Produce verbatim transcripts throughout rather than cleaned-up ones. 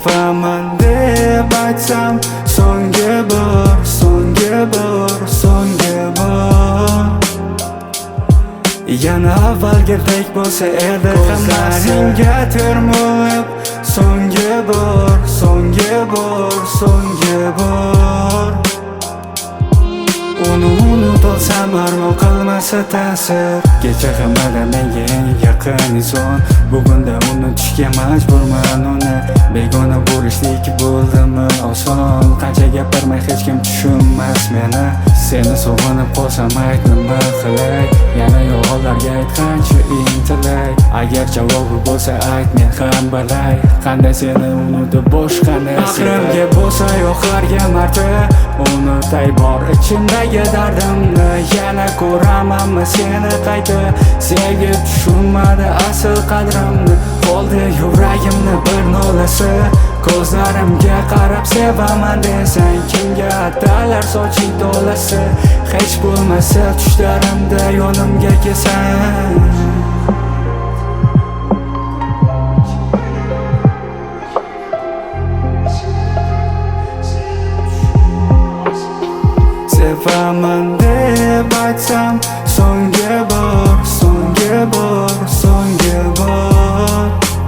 Sevaman deb aytsam, so'nggi bor, so'nggi bor, so'nggi bor. Yana avvalgidek bo'lsa edi ko'zlaringga termulib, so'nggi bor, so'nggi bor, so'nggi bor. Uni unut olsam armon qilmasa ta'sir. Kecha hammadan menga eng yaqin inson, bugunda unutishga majburman uni. Begona bo'lishlik bo'ldimi oson, qancha gapirmay hech kim tushunmas meni. Seni sog'inib qolsam ayt nima qilay, yana yolg'onlarga aytgancha intilay. Agar javobi bo'lsa ayt, men ham bilay, qanday seni unutib boshqani aqlimga bo'lsa oxirgi marta unutay bor ichimdagi dardimni. Yana ko'ramanmi seni qayta, sevgi tushunmadi asl qadrimni. Qoldi yuragimni bir nolasi, ko'zlarimga qarab sevaman desang, kimga atalar soching dolasi. Hech bo'lmasa tushlarimda yonimga kelsan. Sevaman deb aytsam, so'nggi bor, so'nggi bor, so'nggi bor.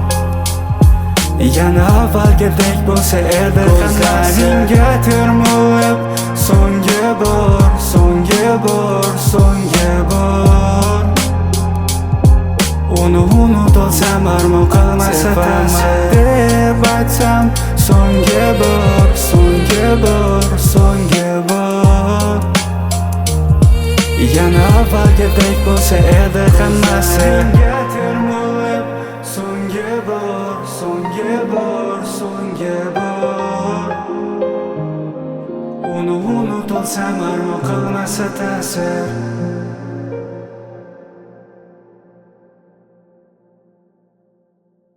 Yana avvalgidek bo'lsa edi ko'zlaringga termulib, so'nggi bor, so'nggi bor, so'nggi bor. Uni unut olsam armon qilmasa ta'sir deb aytsam, so'nggi bor, so'nggi bor, so'nggi bor. Yana avvalgidek bo'lsa edi hammasi, so'nggi bor, so'nggi bor, so'nggi bor. Uni unut olsam armon qilmasa ta'sir.